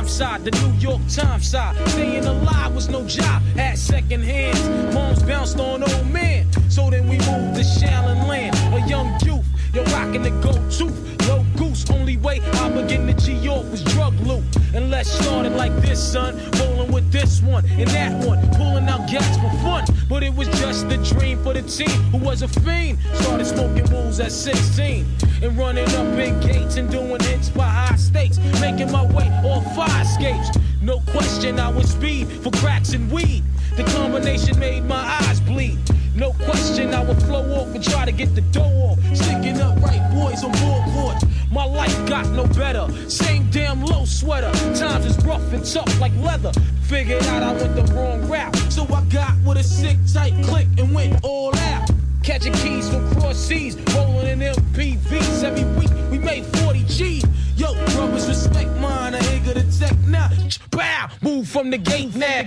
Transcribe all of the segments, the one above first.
rhyme side, the New York Times side. Staying alive was no job, had second hands. Moms bounced on old man, so then we moved to Shaolin Land. A young youth, you're rocking the gold tooth. Low goose, only way I begin to G-York was drug loot. And let's start it like this, son. Rolling with this one and that one, pulling out gas for fun. But it was just a dream for the team who was a fiend. Started smoking wools at 16 and running up big gates and doing hits by high stakes. Making my way off fire escapes. No question I was speed for cracks and weed. The combination made my eyes bleed. No question I would flow off and try to get the dough off. Sticking up right boys on board. My life got no better. Same damn low sweater. Times is rough and tough like leather. Figured out I went the wrong route. So I got with a sick tight click and went all out. Catching keys from cross seas, rolling in MPVs. Every week we made 40 G's. Yo, brothers, respect mine. I ain't gonna tech now. Bow, move from the gate now.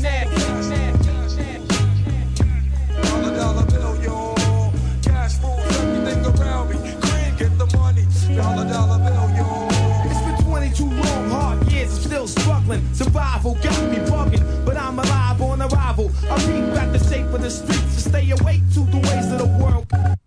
Dollar bill, yo. Cash rules everything around me. Green, get the money. Dollar bill, yo. It's been 22 long, hard years. I'm still struggling. Survival got me bugging, but I'm alive on arrival. I peep at the shape of the streets to stay awake to the ways of the world.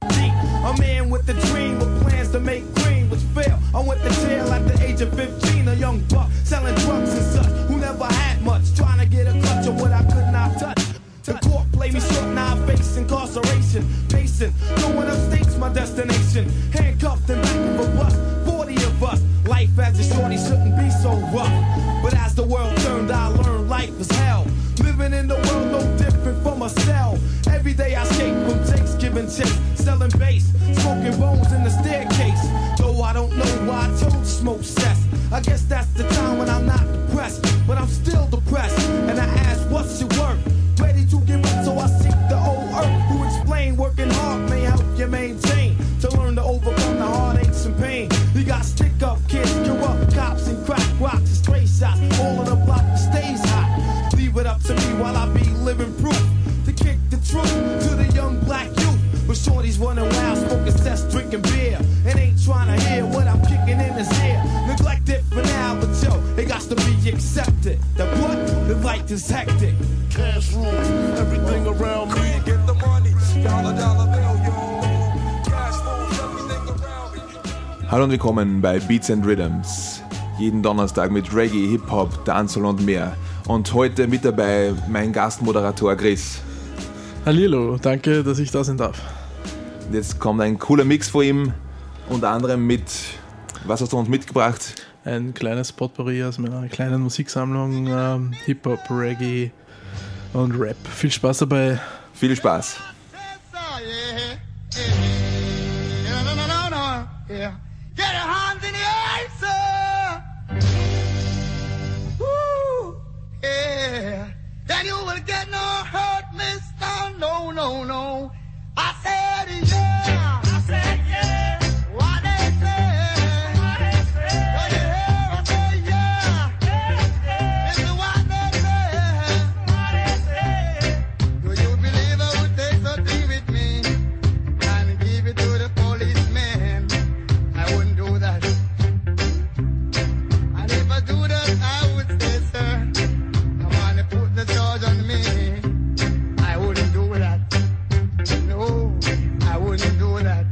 A man with a dream with plans to make green was fail. I went to jail at the age of 15. A young buck selling drugs and such who never had much, trying to get a clutch of what I could not touch. The court played me short, now I face incarceration. Pacing, no one upstates my destination. Handcuffed in back of a bus, 40 of us. Life as a shorty shouldn't be so rough. But as the world turned, I learned life was hell. Living in the world no different from a cell. Every day I escape from takes, giving chase, selling bass, smoking bones in the staircase. Though I don't know why I told to smoke cess. I guess that's the time when I'm not depressed, but I'm still depressed. And I ask, what's your work? Ready to give up, so I seek the old earth who explain working hard may help you maintain. To learn to overcome the heartaches and pain. You got stick-up kids, corrupt cops and crack rocks and stray shots. All of the block stays hot. Leave it up to me while I be living proof. To kick the truth to the young black youth. With shorties running wild, smoking cess, drinking beer. And ain't trying to hear what I'm kicking in his ear. Neglected for now, but yo, it got to be accepted. The what? The life is hectic. Cash rules everything around me. Get the money. Dollar bill, yo. Cash rules everything around me. Hallo und willkommen bei Beats and Rhythms. Jeden Donnerstag mit Reggae, Hip-Hop, Dancehall und mehr. Und heute mit dabei mein Gastmoderator Chris. Hallihallo, danke, dass ich da sein darf. Jetzt kommt ein cooler Mix von ihm, unter anderem mit, was hast du uns mitgebracht? Ein kleines Potpourri aus meiner kleinen Musiksammlung, Hip-Hop, Reggae und Rap. Viel Spaß dabei. Viel Spaß. Get your hands in the air, sir. Woo, yeah. Then you will get no hurt, mister. No, no, no. I said yeah. I said yeah. What they say? What they say? What you hear? I say yeah. This is what they say. What they say? Do you believe I would take something with me and give it to the policeman? I wouldn't do that. And if I do that, I would say, sir, come on and put the charge on me. I wouldn't do that. No, I wouldn't do that.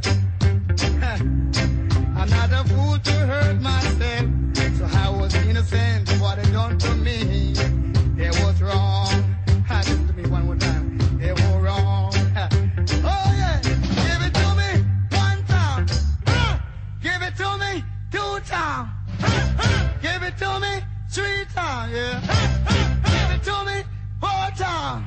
I'm not a fool to hurt myself, so I was innocent of what they done to me. They was wrong. Listen to me one more time. They were wrong. Oh yeah, give it to me one time. Give it to me 2 times. Give it to me 3 times. Yeah. Give it to me 4 times.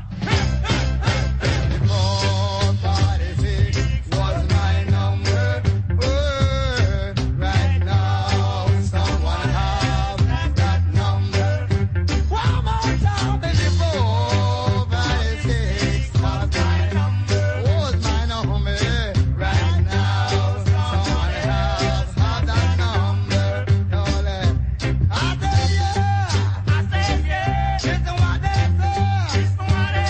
446 was my number. Right now, someone have that number. One more time, baby. 456 was my number. Was my number. Right now, someone else have that number. I said yeah. I said yeah. Listen what they say. Listen what they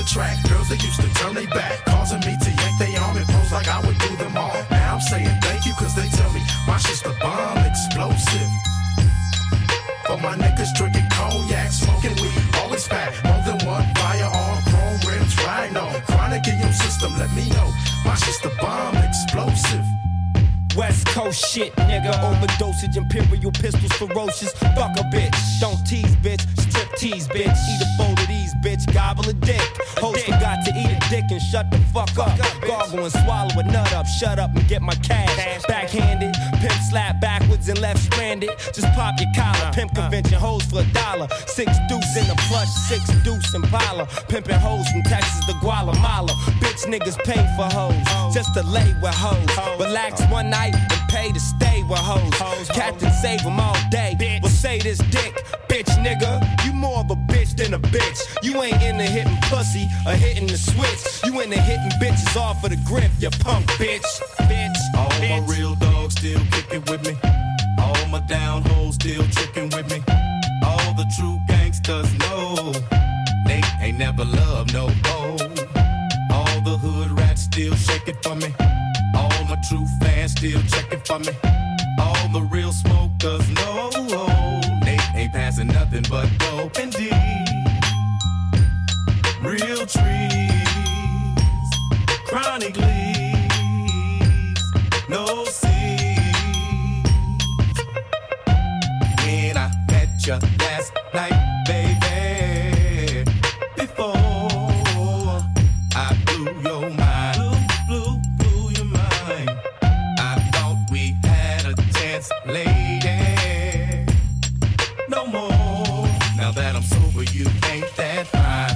track. Girls, they used to turn their back, causing me to yank they arm and pose like I would do them all. Now I'm saying thank you, cause they tell me my shit's the bomb explosive. For my niggas drinking cognac, smoking weed, always fat. More than one firearm, chrome rims, rhino. Chronic in your system, let me know. My shit's the bomb explosive. West Coast shit, nigga. Overdosage, imperial pistols, ferocious. Fuck a bitch. Don't tease, bitch. Strip tease, bitch. Eat a bowl of these, bitch. Gobble a dick. Host forgot to eat a dick and shut the fuck up. Gargle and swallow a nut up. Shut up and get my cash. Backhanded. Pimp slap backwards and left stranded. Just pop your collar. Pimp convention hoes for $1. 6 deuce in the plush. 6 deuce in Impala. Pimpin' hoes from Texas to Guatemala. Bitch niggas pay for hoes. Just to lay with hoes. Relax one night and pay to stay with hoes. Captain save them all day. Well say this dick, bitch nigga. You more of a bitch than a bitch. You ain't into hitting pussy or hitting the switch. You into hitting bitches off of the grip, you punk bitch. All my real dogs still kicking with me. All my down hoes still tricking with me. All the true gangsters know they ain't never loved no hoe. All the hood rats still shaking for me. All my true fans still checking for me. All the real smokers know they ain't passing nothing but dope and D. Real trees, chronic leaves, no seeds. When I met you last night, baby, before I blew your mind, blew your mind. I thought we had a chance, lady. No more. Now that I'm sober, you ain't that fine.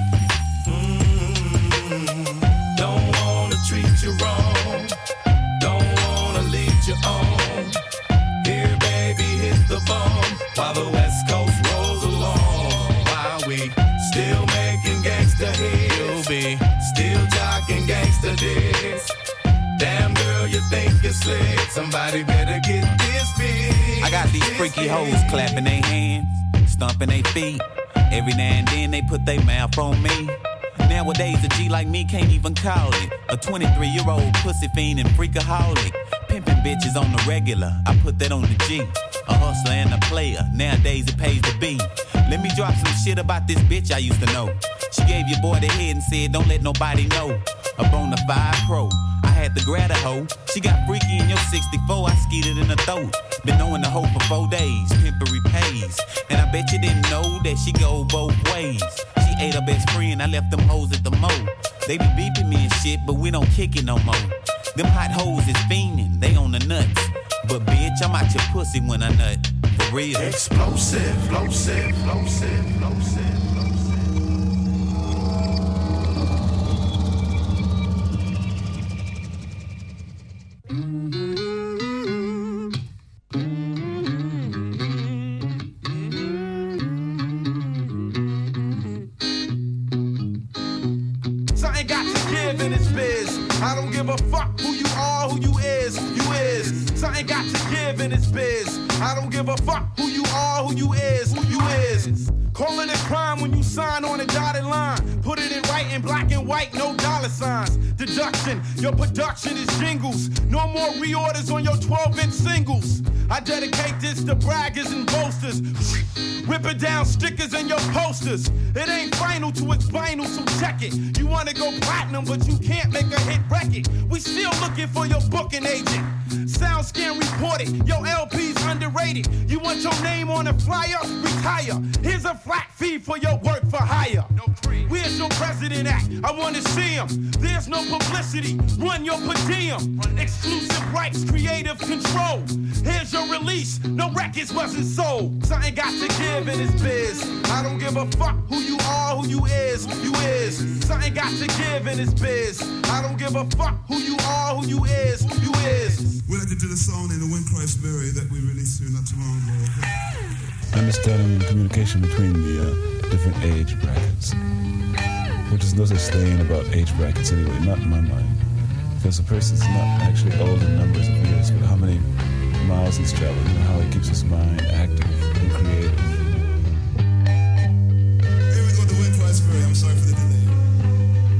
Don't wanna treat you wrong. Don't wanna lead you on. Here, baby, hit the bomb while the West Coast rolls along. While we still making gangsta hits, you'll be still jocking gangsta dicks. Damn girl, you think you're slick. Somebody better get this big. I got these freaky hoes clapping their hands, stomping their feet. Every now and then they put their mouth on me. Nowadays a G like me can't even call it a 23-year-old pussy fiend and freakaholic. Pimping bitches on the regular, I put that on the G. A hustler and a player, nowadays it pays to be. Let me drop some shit about this bitch I used to know. She gave your boy the head and said don't let nobody know. A bonafide pro, I had to grab a hoe. She got freaky in your 64, I skeeted in her throat. Been knowing the hoe for 4 days, pimpery pays. And I bet you didn't know that she go both ways. She ate her best friend, I left them hoes at the mo. They be beeping me and shit, but we don't kick it no more. Them hot hoes is fiending, they on the nuts. But bitch, I'm out your pussy when I nut. For real. Explosive, explosive, explosive, explosive. Something got to give in this biz. I don't give a fuck who you are, who you is. Something got to give in this biz. I don't give a fuck who you are, who you is. Call it a crime when you sign on a dotted line. Put it in writing, black and white, no dollar signs. Deduction, your production is jingles. No more reorders on your 12-inch singles. I dedicate this to braggers and boasters. Ripping down stickers and your posters. It ain't final till it's vinyl, so check it. You wanna go platinum, but you can't make a hit record. We still looking for your booking agent. SoundScan reported, your LP's underrated. You want your name on a flyer? Retire. Here's a flat fee for your work for hire. Where's your president at? I wanna see him. There's no publicity. Run your per diem. Exclusive rights, creative control. Here's your release. No records wasn't sold. Something got to give in this biz. I don't give a fuck who you are, who you is. Something got to give in this biz. I don't give a fuck who you are, who you is. We'd like to do the song in the Wind Cries Berry that we released here not too long ago. Understanding the communication between the different age brackets. Which is no such thing about age brackets anyway, not in my mind. Because a person's not actually old in numbers of years, but how many miles he's traveled and how he keeps his mind active and creative. Here we go, the Wind Cries Berry. I'm sorry for the delay.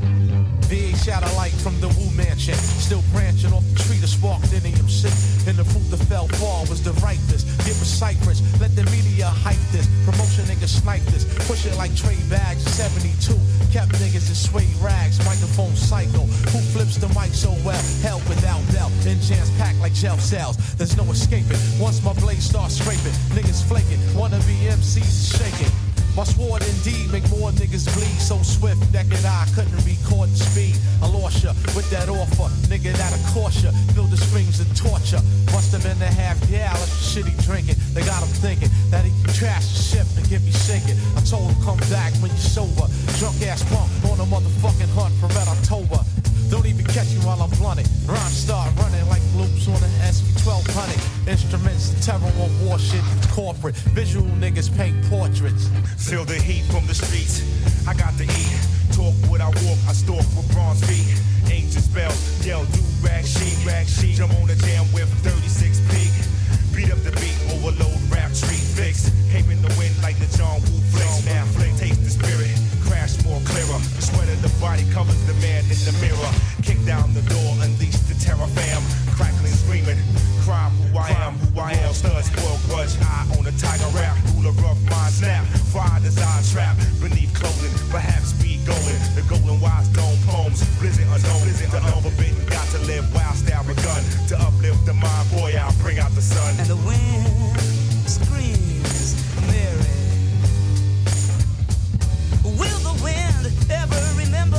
shadow light from the Wu Mansion. Still branching off the tree that sparked in EMC. And the fruit that fell far was the ripeness. Get with Cypress, let the media hype this. Promotion niggas snipe this. Push it like trade bags, 72. Kept niggas in suede rags, microphone cycle. Who flips the mic so well? Hell without doubt. In jams packed like gel cells. There's no escaping. Once my blade starts scraping, niggas flaking. Wanna be MCs shaking. My sword indeed make more niggas bleed so swift. Naked eye couldn't record the speed. I lost ya with that offer, nigga that'll cost ya. Feel the screams of torture. Must have been a half gallon of shit he drinking. They got him thinking that he can trash the ship and get me sinking. I told him come back when you're sober. Drunk ass punk on a motherfucking hunt for Red October. Don't even catch me while I'm blunted. Rhymes start running like loops on an SP1200. Instruments, terror on war shit, corporate. Visual niggas paint portraits. Feel the heat from the streets. I got to eat. Talk what I walk. I stalk with bronze feet. Ancient spells. Yell, do rag sheet. Jump on the jam with 36 peak. Beat up the beat. Overload rap street fix. Cape in the wind like the John Woo flicks. Now flick, taste the spirit. Crash more clearer. The sweat of the body covers the man in the mirror. Kick down the door, unleash the terror fam. Crackling, screaming, crime who I am. Stud, spoiled grudge, eye on a tiger rap. Ruler rough mind snap. Fire design trap. Beneath clothing, perhaps speed going. The golden wise stone poems. Blizzard unknown, the unforbidden. Got to live wild style begun. To uplift the mind, boy, I'll bring out the sun. And the wind screams, Mary. Will the wind ever remember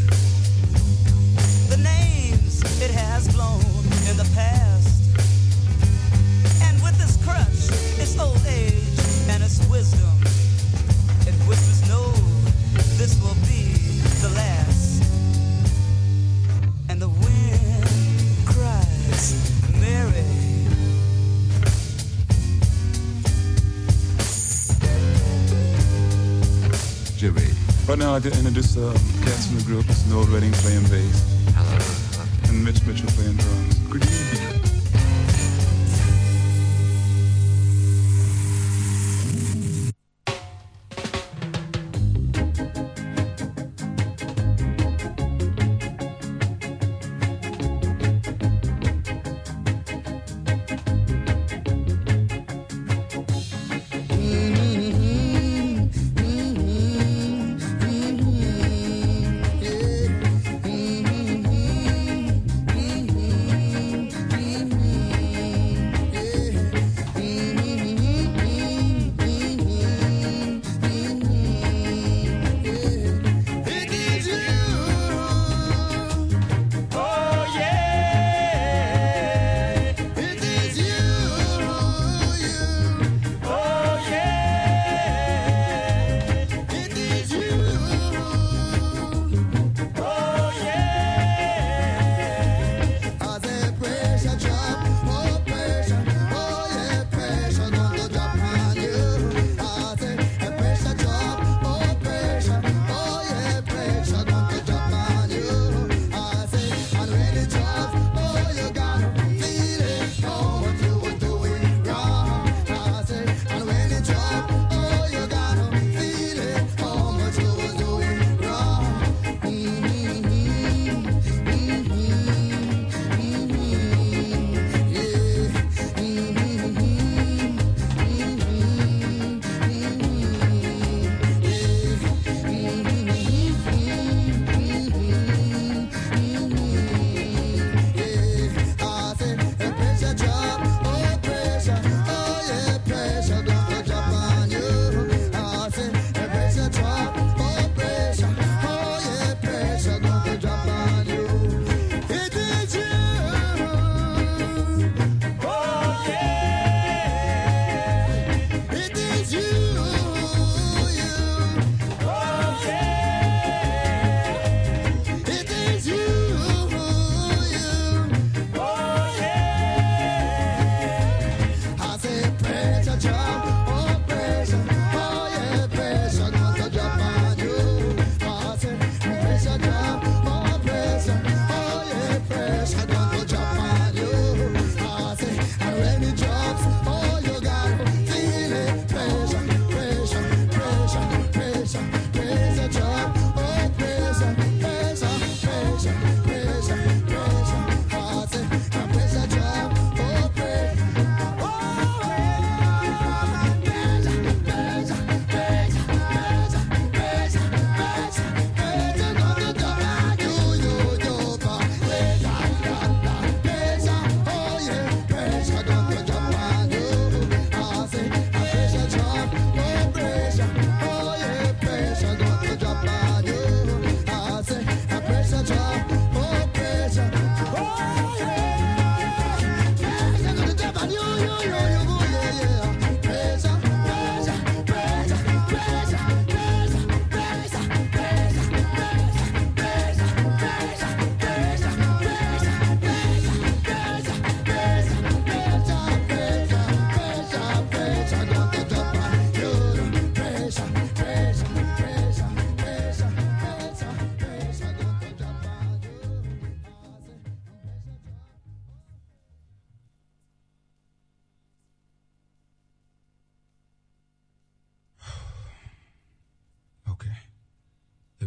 the names it has blown in the past? And with its crutch, its old age, and its wisdom, it whispers, no, this will be the last. And the wind cries, Mary. Jimmy. Right now I did introduce cats in the group. It's Noel Redding playing bass. Hello. And Mitch Mitchell playing drums. Good evening.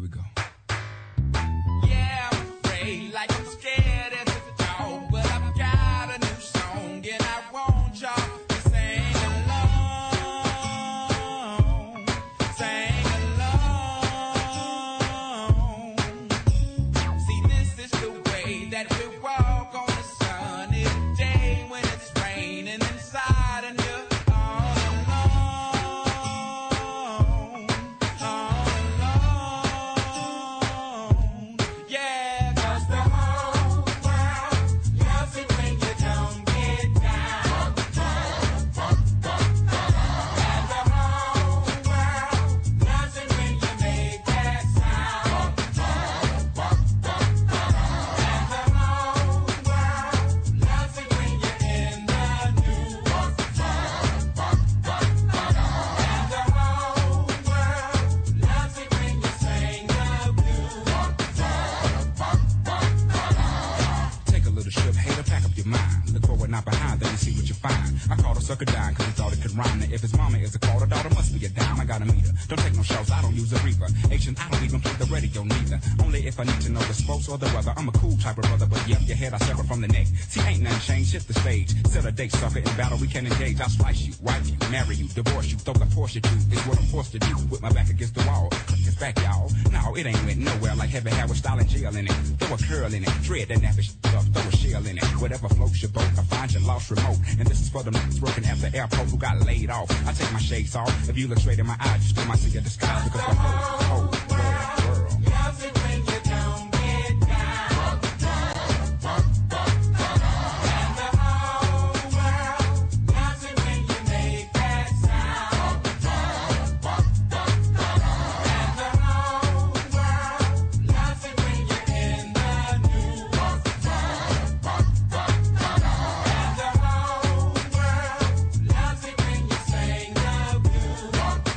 go. Yeah, I'm afraid, like I'm scared as a dog, but I've got a new song and I want y'all to sing along, sing along. See, this is the way that we walk on the sunny day when it's raining inside and you're all alone, all alone. Yeah, 'cause the whole world loves it when you don't get down. And the whole world loves it when you make that sound. And the whole world loves it when you're in the news. And the whole world loves it when you sing the blues. Take a little ship, hater, pack up your mind. Look forward, not behind, then you see what you find. I called a sucker dime cause he thought it could rhyme. Now if his mama is a call, the daughter must be a dime. I got a meter. Don't take no shots, I don't use a reaper. Asian, I don't even play the radio neither. Only if I need to know the spokes or the weather. I'm a cool type of brother, but yep, your head I separate from the neck. See, ain't nothing changed, shift the stage. Set a date, sucker, in battle we can engage. I'll slice you, wife you, marry you, divorce you, throw the Porsche at you. Is what I'm forced to do, with my back against the wall. It's back, y'all. No, it ain't went nowhere like heavy hair with style and gel in it. Throw a curl in it, dread that nappy stuff, throw a shell in it. Whatever floats your boat, I find your lost remote. And this is for the niggas working at the airport who got laid off. I take my shades off. If you look straight in my eyes, you still might see a disguise because the whole world loves it when you don't get down. And the whole world loves it when you make that sound. And the whole world loves it when you're in the news. And the whole world loves it when you sing the blues.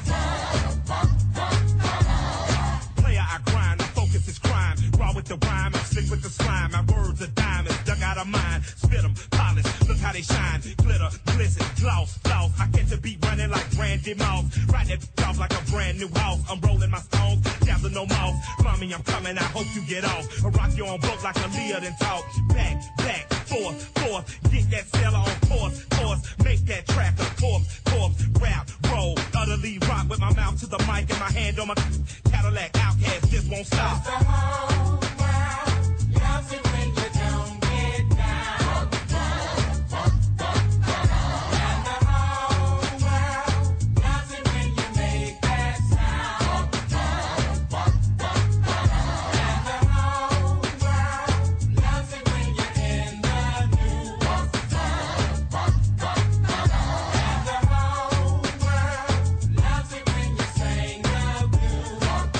Player, I grind, my focus is crime. Raw with the rhyme, I'm slick with the slime. My words are diamonds, dug out of mine. Spit them, polish, look how they shine. Glitter, glisten, gloss, floss. I catch a beat running like Randy Moss. Right that bitch off like a brand new house. I'm rolling my stones, gather no mouth. Mommy, I'm coming, I hope you get off. I rock you on book like a Leah then talk. Back, forth, get that seller on course. Make that track a corpse, rap, roll. Utterly rock with my mouth to the mic and my hand on my Cadillac Outcast, just won't stop. The whole world loves it when you don't get down. And the whole world loves it when you make that sound. And the whole world loves it when you're in the news. And the whole world loves it when you sing the blues.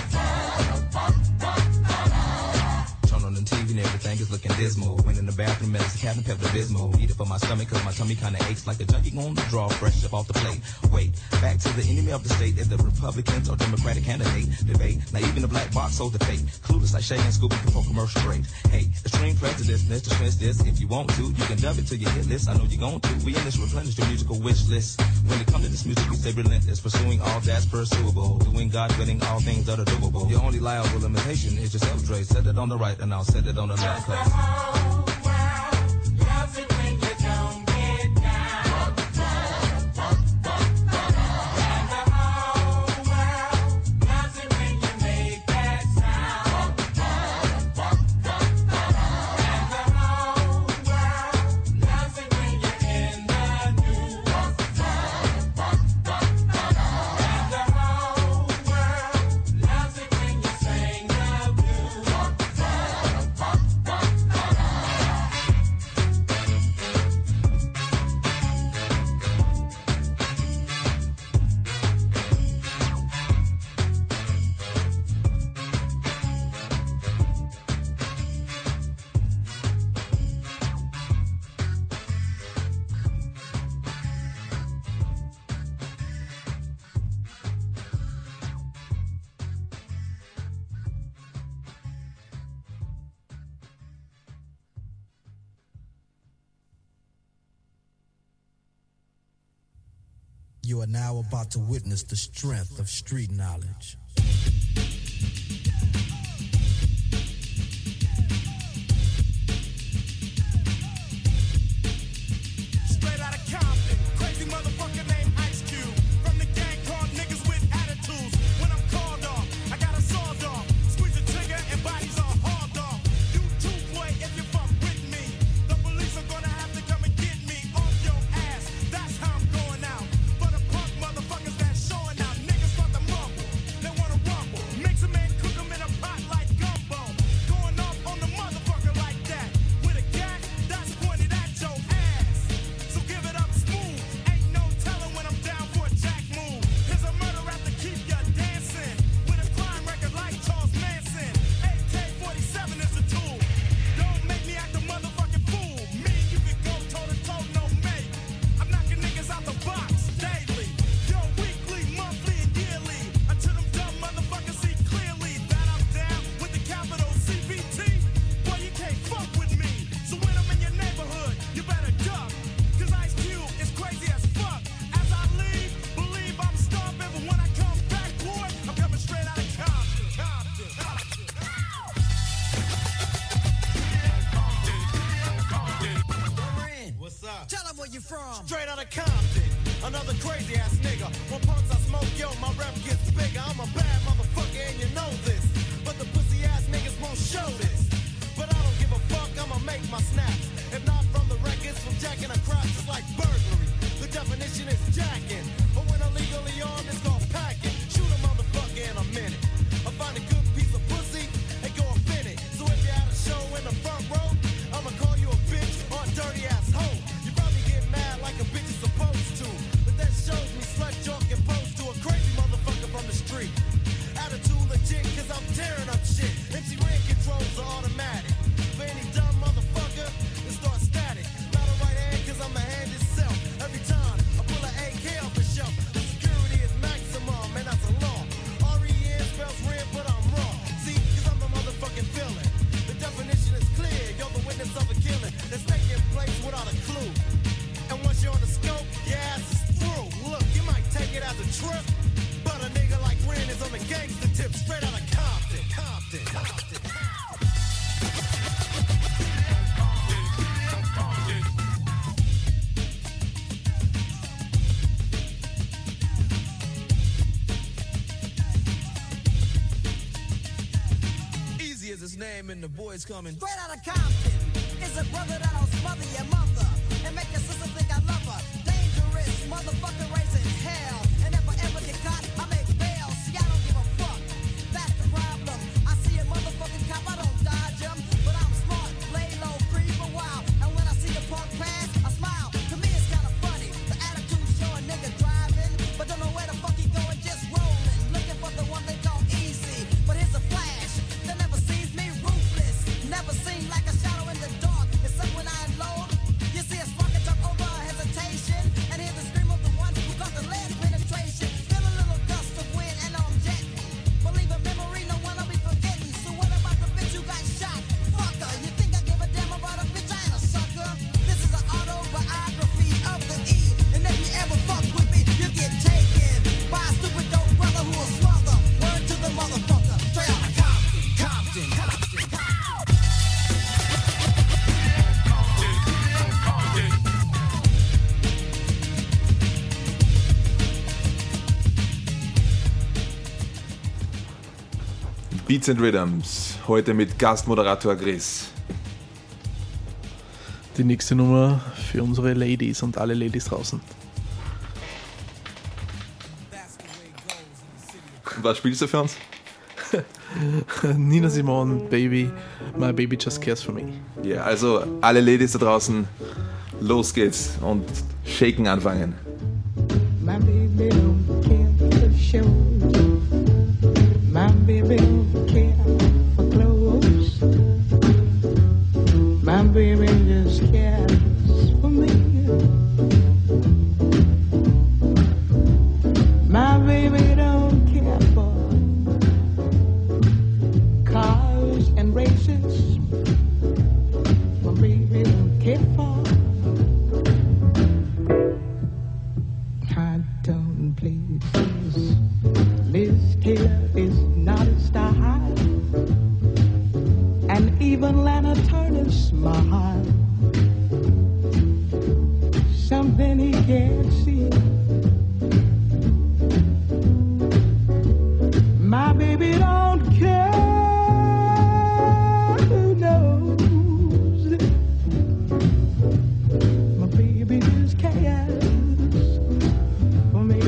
Turn on the TV and everything is looking dismal. Went in the bathroom, medicine cabinet, Pepto-Bismol. Need it for my stomach cause my tummy kinda aches like a junkie on the draw, fresh up off the plate. Wait, back to the enemy of the state. If the Republicans or Democratic candidate debate. Now even the black box holds the fate. Clueless like Shay and Scooby before commercial break. Hey, extreme prejudice, let's dismiss this. If you want to, you can dub it to your hit list. I know you're going to. We in this replenish your musical wish list. When it comes to this music, we stay relentless. Pursuing all that's pursuable. Doing God, winning all things that are doable. Your only liable limitation is yourself, Dre. Set it on the right and I'll set it on the left. The whole world loves it when you don't get down. And the whole world loves it when you make that sound. And the whole world loves it when you're in the news. And the whole world loves it when you sing the blues. You are now about to witness the strength of street knowledge. you from? Straight out of Compton, another crazy ass nigga. When punks I smoke, yo, my rep gets bigger. I'm a bad motherfucker and you know this. But the pussy ass niggas won't show this. But I don't give a fuck, I'ma make my snaps. If not from the records, from jacking a crop, it's like burglary. The definition is jacking. But when illegally armed, it's called packing. Shoot a motherfucker in a minute. I find a good piece of pussy and go up in it. So if you had a show in the front row, I'ma call you a bitch or a dirty ass hoe. You probably get mad like a bitch is supposed to. But that shows me slut joke and pose to a crazy motherfucker from the street. Attitude legit, cause I'm tearing up shit. MC Ren controls are automatic. For any dumb motherfucker, it starts static. Not a right hand, cause I'm a hand itself. Every time I pull an AK off the shelf, the security is maximum, and that's a law. R-E-N spells red, but I'm wrong. See, cause I'm the motherfucking villain. The definition is clear, you're the witness of a killing that's taking place without a clue. And once you're on the scope, your ass is through. Look, you might take it as a trip, but a nigga like Ren is on the gangster tip, straight out of Compton. Compton. Compton. Easy as his name and the boys coming. Straight out of Compton is a brother that'll smother your mother and make your sister think I love her. Dangerous motherfucker raising hell. And if I ever get caught, I make bail. See, I don't give a fuck. That's the problem. I see a motherfucking cop, I don't dodge him. But I'm smart, lay low, creep a while. And when I see the punk pass, I smile. To me, it's kind of funny. The attitude show a nigga driving, but don't know where the fuck he going, just rolling. Looking for the one they call easy. But here's a flash that never sees me, ruthless. Never seen like a shadow in the dark. It's up when I unload. You see a spark and talk over hesitation. And hear the scream of the one who got the lead penetration. Feel a little gust of wind and I'm jetting. Believe a memory, no one will be forgetting. So what about the bitch who got shot? Fucker, you think I give a damn about a bitch? I ain't a sucker. This is an autobiography of the E. And if you ever fuck with me, you get taken by a stupid dope brother who will smother. Word to the motherfucker. Straight out of Compton. Compton. Beats and Rhythms, heute mit Gastmoderator Chris. Die nächste Nummer für unsere Ladies und alle Ladies draußen. Was spielst du für uns? Nina Simone, Baby, My Baby Just Cares For Me. Ja, also alle Ladies da draußen, los geht's und shaken anfangen. My baby don't care for shows. My baby don't care for clothes. My baby just cares for me. My baby don't care for cars and races. My baby don't care for. I don't please. Liz Taylor is not a star, and even Lana Turner's smile. Something he can't see. My baby don't care. Who knows? My baby just cares for me.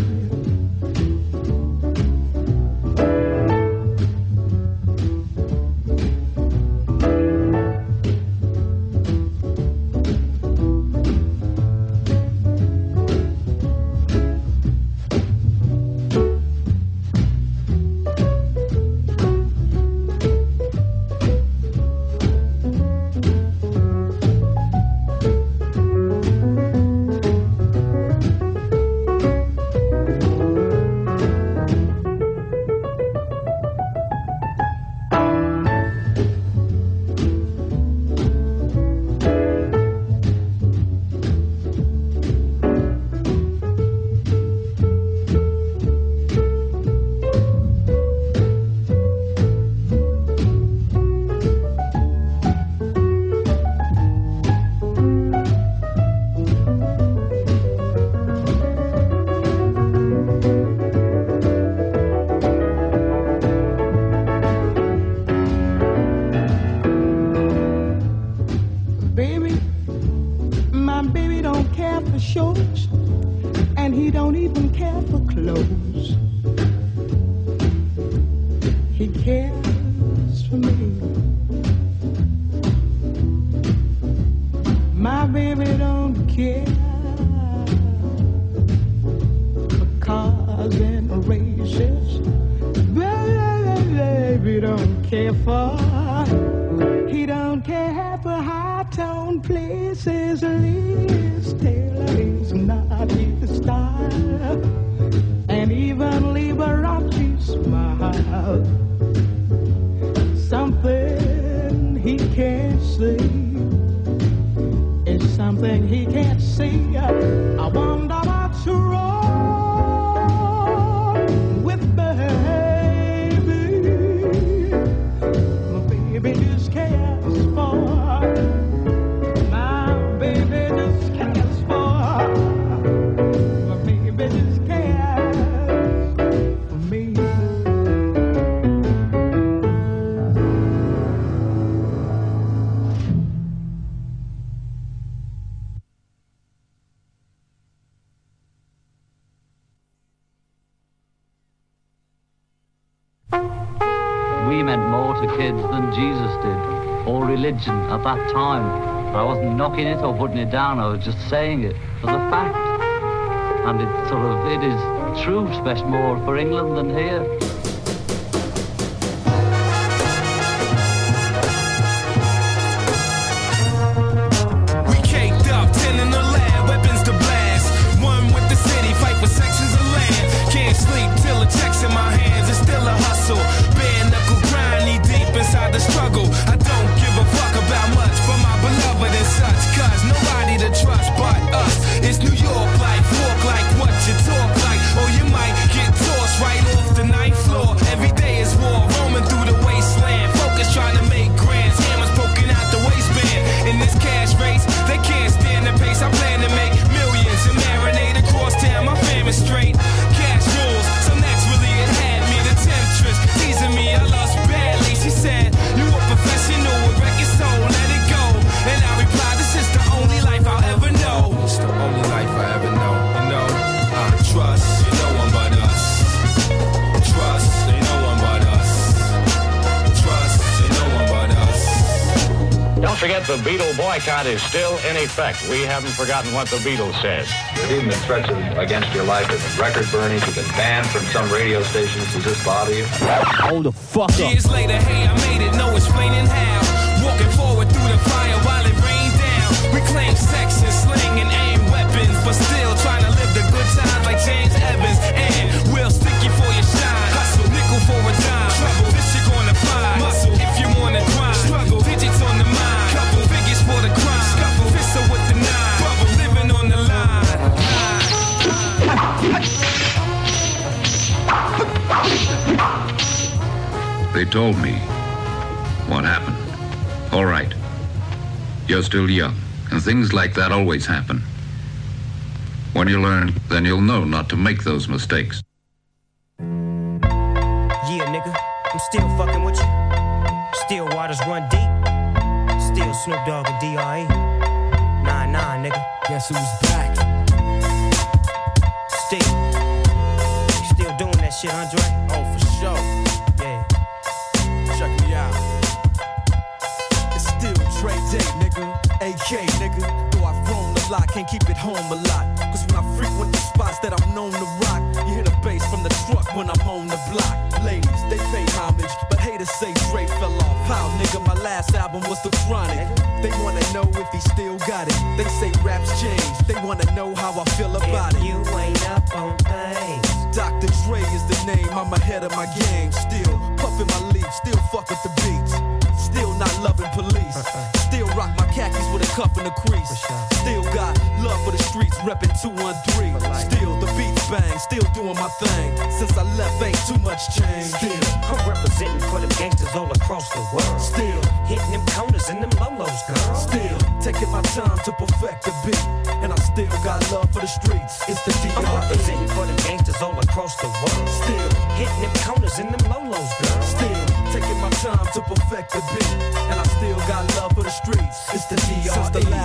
shorts, and he don't even care for clothes. He cares for me. My baby don't care for cars and races. Baby don't care for. He don't care for high-tone places. Liz Taylor is not his style, and even Liberace smile. Something he can't see is something he can't see. I wonder what's wrong with baby. My baby just cares for. My baby just cares for. My baby just cares for me. We meant more to kids than Jesus did, or religion at that time. I wasn't knocking it or putting it down, I was just saying it as a fact. And it is true, especially more for England than here. We caked up, 10 in the lab, weapons to blast. One with the city, fight for sections of land. Can't sleep till the check's in my hands, it's still a hustle. Bare knuckle grind, knee deep inside the struggle. I don't give a fuck about much for my beloved and such, cause nobody to trust but us. It's New York life, walk like what you talk like, or you might get tossed right off the ninth floor. Every day is war, roaming through the wasteland. Focus trying to make grands, hammers poking out the waistband. In this cash race, they can't stand the pace. I plan to make millions and marinate across town. My fam is straight, cash rules, so naturally it had me. The temptress teasing me, I lost badly. She said, you a professional with record soul, let it go. And I replied, this is the only life I'll ever know. It's the only life I ever know, you know. I trust, ain't no one but us. Trust, ain't no one but us. Trust, ain't no one but us. Don't forget the Beatle boycott is still in effect. We haven't forgotten what the Beatles said. There's even been threats against your life. There's been record burnings. You've been banned from some radio stations. Does this bother you? Hold the fuck up. Years later, hey, I made it, no explaining how. Walking forward through the fire while it rained down. Reclaim sex and sling and aim weapons, but still trying to live the good times like James Evans. And we'll stick you for your shine. Hustle, nickel for a dime. Trouble, this you're gonna find. Muscle, if you wanna grind. Struggle, digits on the mind. Couple figures for the crime. Scuffle, pistol with the nine. Bubble, living on the line. They told me what happened. All right. You're still young, and things like that always happen. When you learn, then you'll know not to make those mistakes. Yeah, nigga, I'm still fucking with you. Still waters run deep. Still Snoop Dogg and D.R.E. Nah, nigga. Guess who's back? Still doing that shit, Andre? Oh, for sure. Yeah. Check me out. It's still Dre Day, nigga. AK, nigga. Though I've grown a lot, can't keep it home a lot. Cause when I frequent the spots that I'm known to rock, you hear the bass from the truck when I'm on the block. Ladies, they pay homage, but haters say Dre fell off. How, nigga, my last album was The Chronic. They wanna know if he still got it. They say raps change, they wanna know how I feel about it. You ain't up on things. Dr. Dre is the name, I'm ahead of my game. Still puffin' my leaf, still fuck with the beats. Still not loving police. Still rock my khakis with a cuff and a crease. Still got love for the streets, reppin' 213. Still the beats bang, still doing my thing. Since I left, ain't too much change. Still, I'm representing for them gangsters all across the world. Still hitting them corners and them lolos, girl. Still taking my time to perfect the beat, and I still got love for the streets. It's the D.R.E. I'm representing for them gangsters all across the world. Still hitting them corners and them lolos, girl. Still taking my time to perfect the beat, and I still got love for the streets. It's the D.R.E. Since the last time you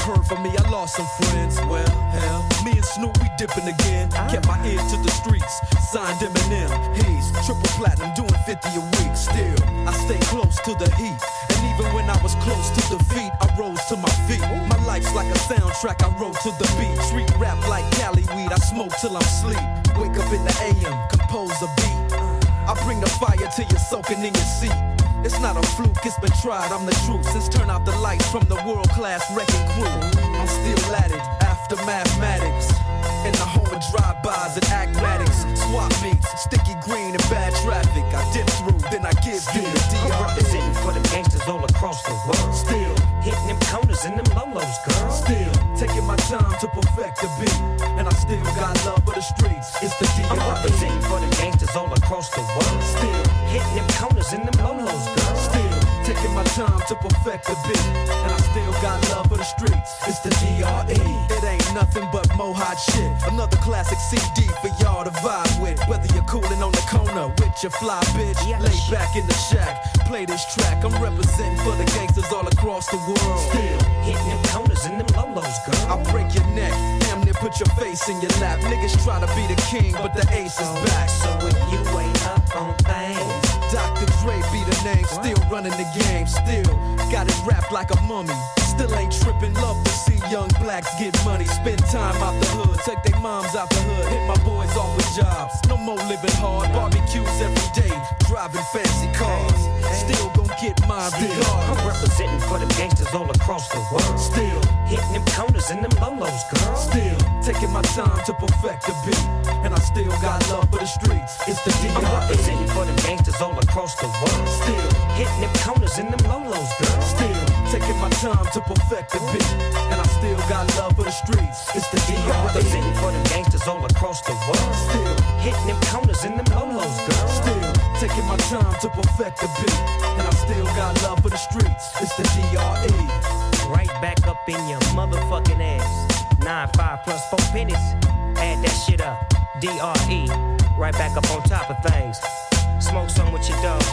heard from me, I lost some friends. Well, hell, me and Snoop, we dipping again. Kept my ear to the streets, signed Eminem. He's triple platinum, doing 50 a week. Still, I stay close to the heat. And even when I was close to defeat, I rose to my feet. My life's like a soundtrack, I wrote to the beat. Street rap like Cali weed, I smoke till I'm sleep. Wake up in the AM, compose a beat. I bring the fire till you're soaking in your seat. It's not a fluke, it's been tried, I'm the truth. Since turn out the lights from the world-class wrecking crew, I'm still at it, after mathematics. In the home of drive-bys and acmatics. Swap meets, sticky green and bad traffic. I dip through, then I give you the DR. I'm representing for the gangsters all across the world. Still hitting them corners and them lolos, girl. Still taking my time to perfect the beat. And I still got love for the streets. It's the DR. I'm representing for the gangsters all across the world. Still hitting them corners and them lolos, girl. Still taking my time to perfect the beat. And I still got love for the streets. It's the DRE. It ain't nothing but mohawk shit. Another classic CD for y'all to vibe with. Whether you're coolin' on the corner with your fly bitch, lay back in the shack, play this track. I'm representing for the gangsters all across the world. Still hitting them corners and them lolos, girl. I'll break your neck, damn near put your face in your lap. Niggas try to be the king, but the ace is back. So if you ain't up on things, Dr. Dre be the name, still running the game, still got it wrapped like a mummy. Still ain't trippin', love to see young blacks get money. Spend time out the hood, take their moms out the hood. Hit my boys off with jobs, no more living hard. Barbecues every day, driving fancy cars. Still gon' get mine regardless. I'm representing for the gangsters all across the world. Still hitting them corners and them lolos, girl. Still taking my time to perfect the beat. And I still got love for the streets. It's the DRE. I'm representing for the gangsters all across the world. Still hitting them corners and them lolos, girl. Still taking my time to perfect the beat. And I still got love for the streets. It's the DRE. I'm representing for the gangsters all across the world. Still hitting them corners and them lolos, girl. Still taking my time to perfect the beat. And I still got love for the streets. It's the DRE. Right back up in your motherfucking ass. 9-5 plus 4 pennies. Add that shit up. DRE. Right back up on top of things. Smoke some with your dog.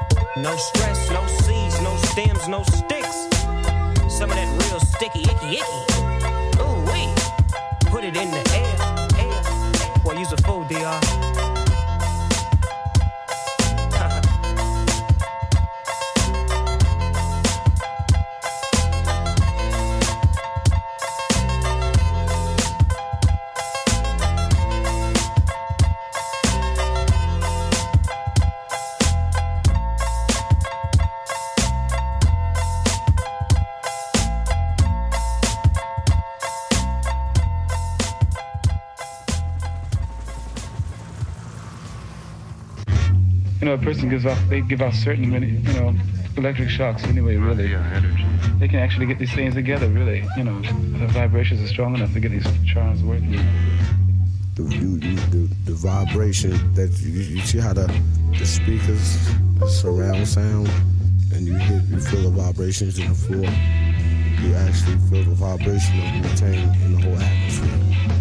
No stress, no seeds, no stems, no sticks. Some of that real sticky, icky. Ooh, wee. Put it in the air. Boy, use a fool, DR. A person they give off certain, electric shocks anyway, really. Energy. They can actually get these things together, really. The vibrations are strong enough to get these charms working. The vibration that you see how the speakers, the surround sound, and you feel the vibrations in the floor. You actually feel the vibration of the tank in the whole atmosphere.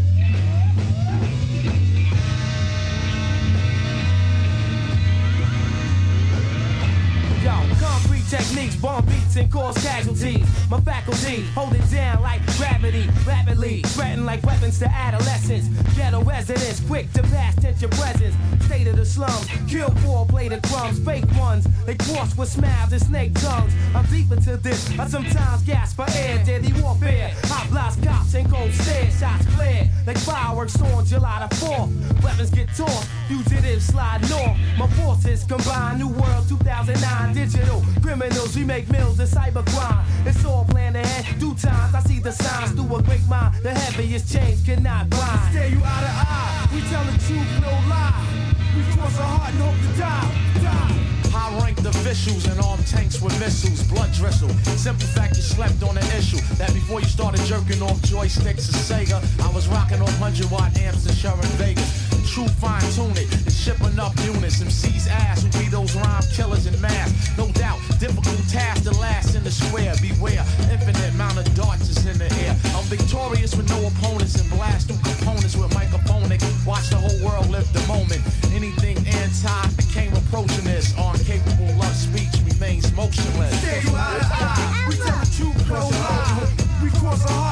Concrete techniques, bomb beats and cause casualties. My faculty, hold it down like gravity, rapidly threaten like weapons to adolescents. Ghetto residents, quick to pass tense your presence. State of the slums, kill for plate of crumbs, fake ones. They cross with smiles and snake tongues. I'm deep into this, I sometimes gasp for air. Deadly warfare, hot blast cops and cold stairs. Shots flare, like fireworks on July the 4th. Weapons get tossed, fugitives slide north. My forces combine, New World 2009. Digital criminals, we make mills of cybercrime. It's all planned ahead, due times. I see the signs through a great mind. The heaviest chains cannot bind. Stare you out of eye, we tell the truth, no lie. We cross our heart and hope to die. High-ranked officials and armed tanks with missiles, blood drizzle. Simple fact, you slept on an issue that before you started jerking off joysticks of Sega, I was rocking off 100-watt amps and Sharon Vegas. True fine-tune it, and ship enough units. MC's ass who be those rhyme killers in mass. No doubt, difficult task to last in the square. Beware, infinite amount of darts is in the air. I'm victorious with no opponents and blast through components with microphonic. Watch the whole world live the moment. Anything anti became approaching this. Incapable of speech remains motionless. Stare you out of eye, we tell the truth, no lie. We cross our heart.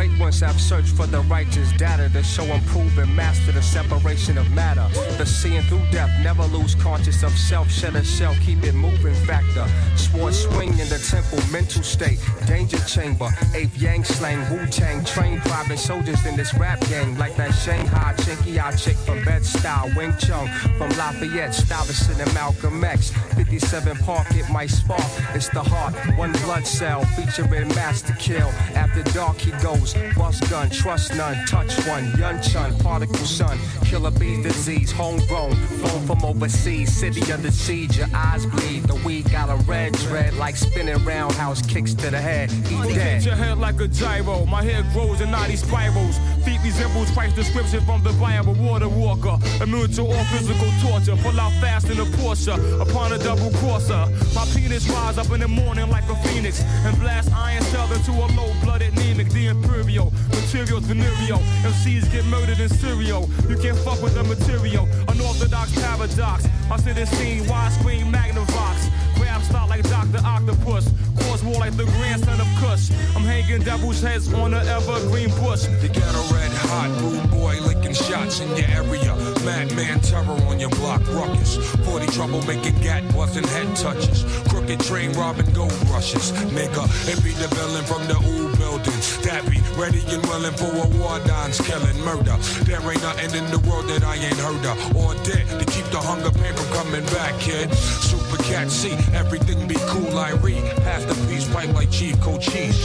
great ones have searched for the righteous data to show and prove and master the separation of matter. The seeing through death, never lose conscious of self, shed a shell, keep it moving factor. Sword swing in the temple, mental state, danger chamber, eighth yang slang, Wu-Tang, trained private soldiers in this rap gang, like that Shanghai Chinky-Eye chick from Bed-Stuy, Wing Chun, from Lafayette, Stuyvesant and Malcolm X, 57 Park, it might spark, it's the heart, one blood cell, featuring Master Kill, after dark he goes, bust gun, trust none, touch one, Yun Chun, particle sun, killer bee disease, homegrown, flown from overseas, city under siege, your eyes bleed, the weed got a red dread, like spinning roundhouse kicks to the head, eat dead. Hit your head like a gyro, my hair grows in naughty spirals, feet resembles Christ's description from the Bible, water walker, immune to all physical torture, pull out fast in a Porsche, upon a double crosser, my penis rise up in the morning like a phoenix, and blast iron cells into a low-blooded anemic, the imperial, materials venereal, MCs get murdered in cereal, you can't fuck with the material, unorthodox paradox, I see this scene, widescreen Magnavox, grab style like Dr. Octopus, cause war like the grandson of Kush, I'm hanging devil's heads on the evergreen bush. You get a red hot rude boy licking shots in your area, madman terror on your block, ruckus, 40 trouble making gat busting head touches, crooked train robbing gold brushes, nigga, it be the villain from the old building, Dappy, ready and willing for a war, Don's killing murder, there ain't nothing in the world that I ain't heard of, or dead, to keep the hunger pain from coming back, kid, Super Cat C, everything be cool, I read, pass the peace pipe like Chief Cochise.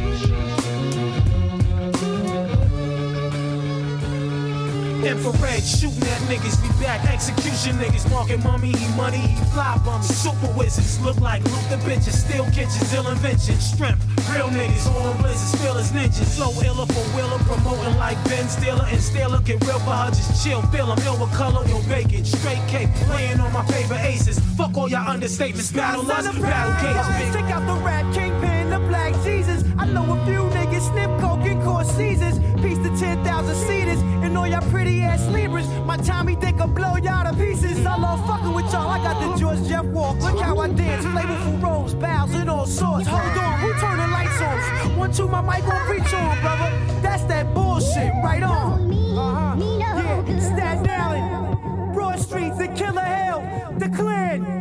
Infrared shooting at niggas, we back execution niggas, marking mummy, eat money, eat fly bummies, super wizards, look like Luther bitches, still kitchens, ill inventions, strength, real niggas, on blizzards, feel as ninjas, flow iller for wheeler, promoting like Ben Stiller, and Stiller get real for her, just chill, feel 'em, ill with color, ill bacon, straight cake, playing on my favorite aces, fuck all y'all understatements, battle lust, battle cages. Check out the rap kingpin, the Black Jesus, I know a few niggas snip coke and cause Caesars, peace to 10,000 seaters, and all y'all pretty ass Libras, my Tommy think I'll blow y'all to pieces. I love fucking with y'all, I got the George Jeff walk. Look how I dance, flavorful rolls, bows and all sorts. Hold on, who turned the lights off? 1, 2, my mic on reach on, brother. That's that bullshit, right on. Yeah, Staten Island, Broad Street, the Killer Hill, the Clan.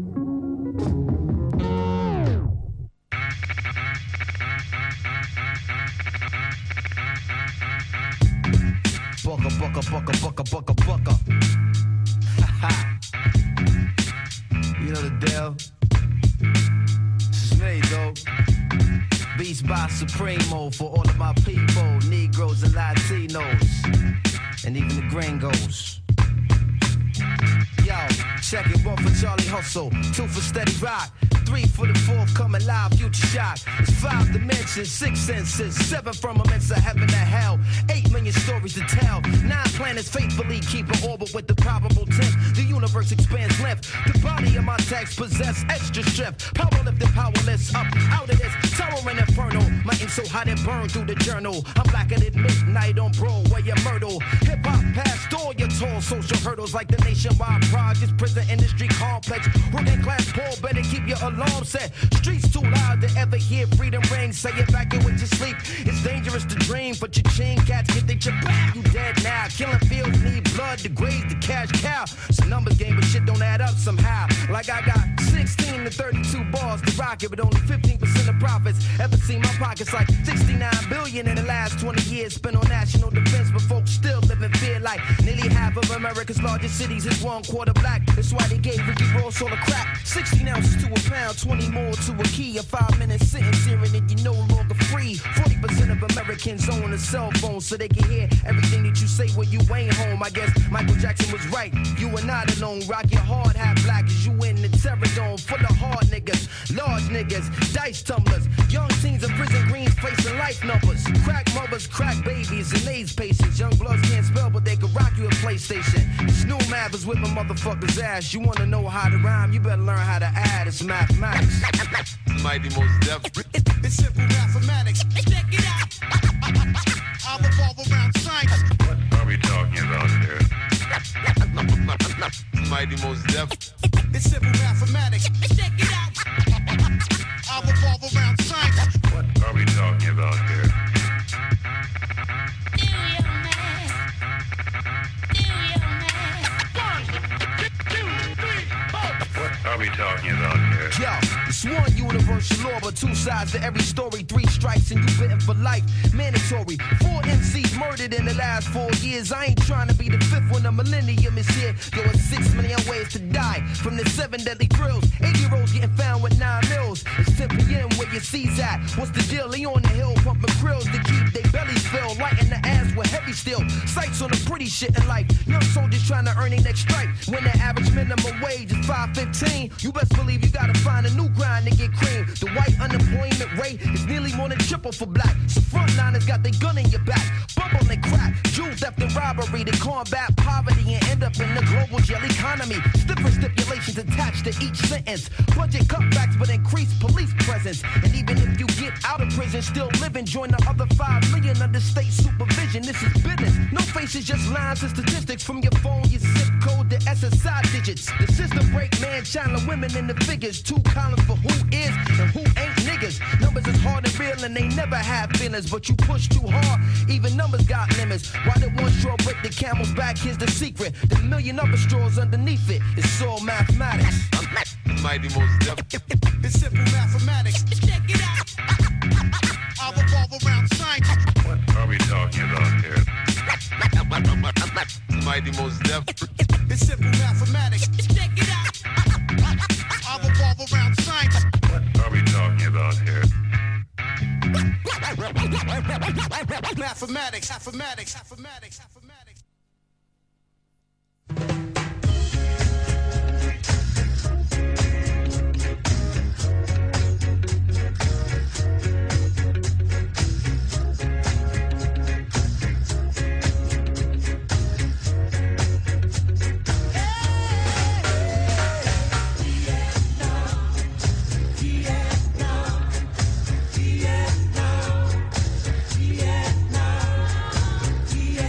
Bucka. You know the deal. This is me, though. Beats by Supremo for all of my people, Negroes and Latinos, and even the gringos. Yo, check it, 1 for Charlie Hustle, 2 for Steady Rock, 3 for the forthcoming live future shock. It's 5 dimensions, 6 senses, 7 firmaments of heaven to hell, 8 million stories to tell, 9 planets faithfully keep an orbit with the probable 10th. The universe expands length. The body of my text possess extra strength. Power lifted, powerless, up out of this terror and inferno. My ink so hot it burned through the journal. I'm blacker than midnight on Broadway and Myrtle. Hip hop past all your tall social hurdles like the nationwide projects, prison industry complex. Working class poor, better keep your alarm set. Streets too loud to ever hear freedom ring. Say it back in with your sleep. It's dangerous to dream, but your chain cats get they chip back. You dead now. Killing fields need blood to graze the cash cow. It's a numbers game, but shit don't add up somehow. Like I got 16 to 32 bars to rock it, but only 15% of profits. Ever seen my pockets like 69 billion in the last 20 years spent on national defense, but folks still live in fear like nearly half of America's largest cities is 1/4 black. That's why they gave Ricky Ross all the crack. 16 ounces to a pound, 20 more to a key. A 5-minute sentence here and then you're no longer free. 40% of Americans own a cell phone so they can hear everything that you say when you ain't home. I guess Michael Jackson was right. You are not alone. Rock your hard hat black as you in the terror dome. Full of hard niggas, large niggas, dice tumblers. Young teens in prison greens facing life numbers. Crack mothers, crack babies, and AIDS patients. Young bloods can't spell, but they can rock you a PlayStation. Snoop Mav is whipping motherfuckers' ass. You wanna know how to rhyme? You better learn how to add. It's mathematics. Mighty Most Def. It's simple mathematics. Check it out. I revolve around science. What are we talking about here? Mighty Most Def. It's simple mathematics. Check it out. I revolve around science. What are we talking about here? What are we talking about here? Yo, it's one universal law, but two sides to every story. 3 strikes and you bitten for life. Mandatory. 4 MCs murdered in the last 4 years. I ain't trying to be the 5th when the millennium is here. Yo, it's 6 million ways to die from the 7 deadly thrills. 8-year-olds getting found with 9 mils. It's 10 p.m. where your C's at. What's the deal? They on the hill pumping grills to keep their bellies filled. Lighting the ass with heavy steel. Sights on the pretty shit in life. Young soldiers trying to earn their next strike. When the average minimum wage is $5.15, you best believe you gotta find a new grind to get cream. The white unemployment rate is nearly more than triple for black. So frontliners got their gun in your back. Bubble and crack, jewel theft and robbery to combat poverty and end up in the global jail economy. Stiffer stipulations attached to each sentence. Budget cutbacks but increased police presence. And even if you get out of prison, still living, join the other 5 million under state supervision. This is business. No faces, just lines and statistics from your phone, your zip code, the SSI digits. The system break man, shining women in the figures. 2 columns for who is and who ain't niggas. Numbers is hard and real and they never have feelings, but you push too hard, even numbers got limits. Why did one straw break the camel's back? Here's the secret. The million other straws underneath it. It's all mathematics. Mighty most definitely. It's simple mathematics. Check it out. I'll revolve around science. What are we talking about here? Mighty most definitely. It's simple mathematics. Check it out. I'll revolve around science. What are we talking about here? Mathematics, mathematics, mathematics, mathematics. Yeah.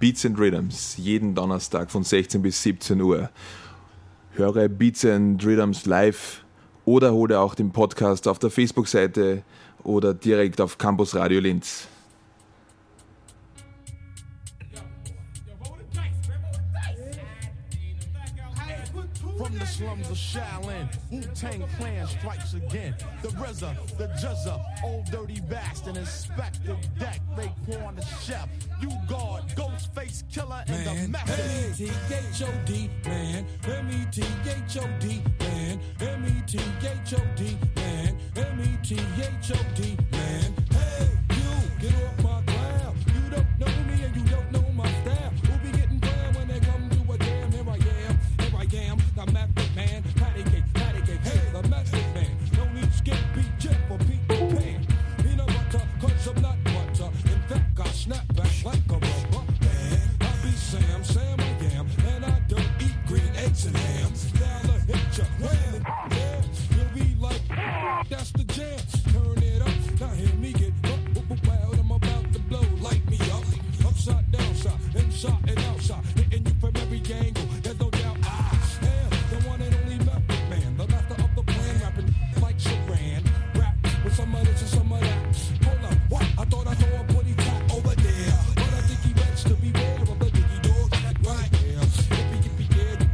Beats and Rhythms, jeden Donnerstag von 16 bis 17 Uhr. Höre Beats and Rhythms live oder hole auch den Podcast auf der Facebook-Seite oder direkt auf Campus Radio Linz. From the slums of Shaolin, Wu-Tang Clan strikes again. The RZA, the Juzza, old dirty bastard, Inspector Deck, Raekwon the Chef, you guard, Ghostface Killer, and the Method. M-E-T-H-O-D, man. M-E-T-H-O-D, man. M-E-T-H-O-D, man. M-E-T-H-O-D, man. Hey, you, get off my ground. You don't know me and you don't know my style. Who be getting down when they come to a jam? Here I am, the Method Man. Patty cake, hey, the Method Man. No need skip, beat, jet for Peter Pan. Peanut butter, cause I'm not butter. In fact, I snap back like a rubber band. I be Sam I am, and I don't eat green eggs and ham. Style hit ya, wham, yeah. You'll be like, that's the jam. Turn it up, now hear me get wild. I'm about to blow, light me up. Upside, downside, inside and outside. Hitting you from every angle, there's no doubt. I am the one and only Method Man, the master of the plan, rapping like Sharan. Rap with some of this and some of that. Hold up, what? I thought I saw a putty cat over there, but I think he bets to beware of the diggy dog right here. Yippee,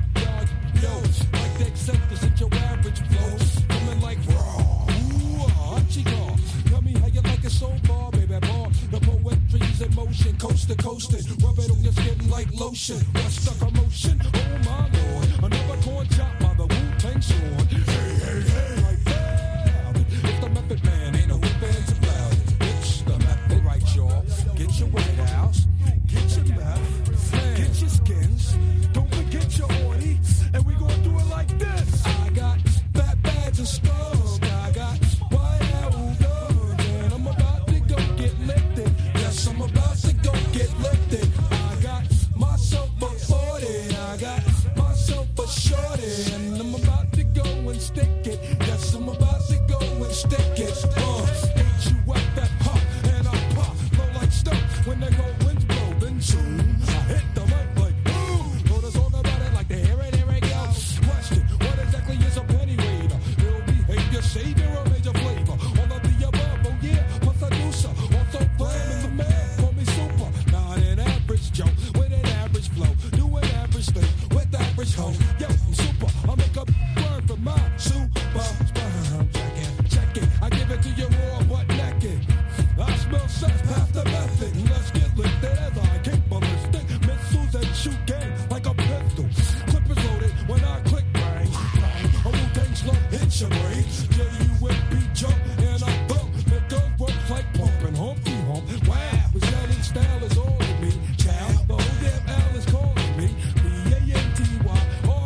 yeah, yo, like the acceptance in your average flow, coming like raw. Ooh, Chico, tell me how you like it so far, baby boy. The poetry's in motion, coast to coastin', rub it on your skin like lotion. What's the commotion? Oh my lord, another corn chop by the Wu-Tang sword. Hey, like that. It's the Method Man, ain't no bands about it. It's the Method, right, y'all? Get your White House, get your meth, get your skins. Don't forget your orty, and we gon' do it like this. I got fat bags and stuff. I got White House guns, and I'm about to go get lifted. Yes, I'm about to go get lifted. I got myself a 40, I got myself a shorty, and I'm about to go and stick it. Yes, I'm about to go and stick it. Ain't you at that pop, and I pop, flow like stuff. When the cold winds blow, then zoom, I hit the mic like boom. Know the song about it like the here it goes. Question, what exactly is a penny waiter? Ill behavior, savior, or major flavor? All of the above, oh yeah, plus I do so. Also flaming the man, call me super. Not an average Joe, with an average flow. Do an average thing, with average hoe. Yo, I'm super, I make a word for my super sperm. Check it, I give it to you raw but naked. I smell sex, pass the method. Let's get lifted as I kick ballistic missiles and shoot game like a pistol. Clip is loaded when I click bang, bang. A Wu-Tang slug hit your brain. J-U-M-P jump and I bump. It goes works like pumping Humpty Hump. Wow, the yelling style is all in me. Child, the whole damn L is calling me. B-A-N-T-Y,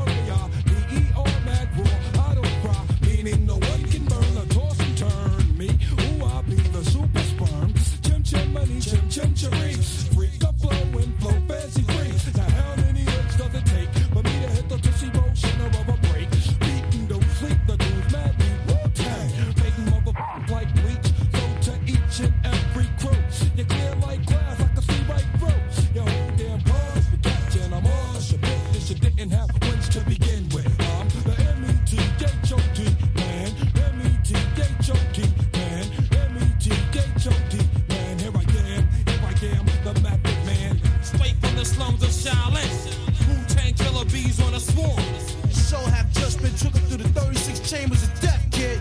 R-A-I-B-E-R, mad raw. I don't cry, meaning no one can burn or toss and turn me. Ooh, I be the super sperm. Chim-chim-money, chim-chim-cheree. Freak up, flow fancy free. Now how many hits does it take for me to hit the Tootsie Roll center of a break? Beating, don't sleep, the dude's mad, we Wu-Tang. Making motherfuckers like bleach, so to each and every crew. You're clear like glass, I can see right through. Your whole damn bars, you're catching them all. Your business, you didn't have wins to begin with. I'm the M-E-T-H-O-D, man. M-E-T-H-O-D, man. M-E-T-H-O-D, man. Here I am, the Method Man. Straight from the slums of Shaolin. Wu-Tang killer bees on a swarm. Show have just been triggered through the 36 chambers of death, kid.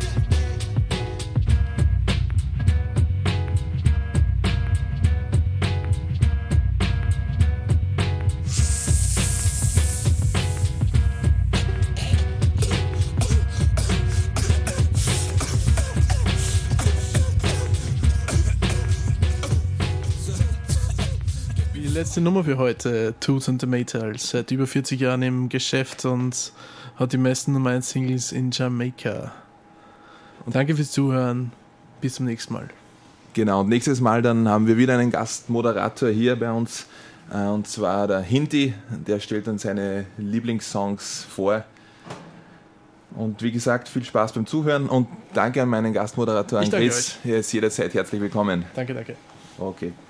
Die letzte Nummer für heute, Toots and the Maytals, seit über 40 Jahren im Geschäft und hat die meisten Nummer 1 Singles in Jamaika. Und danke fürs Zuhören, bis zum nächsten Mal. Genau, und nächstes Mal dann haben wir wieder einen Gastmoderator hier bei uns, und zwar der Hinti, der stellt dann seine Lieblingssongs vor. Und wie gesagt, viel Spaß beim Zuhören und danke an meinen Gastmoderator, an Chris. Er ist jederzeit herzlich willkommen. Danke. Okay.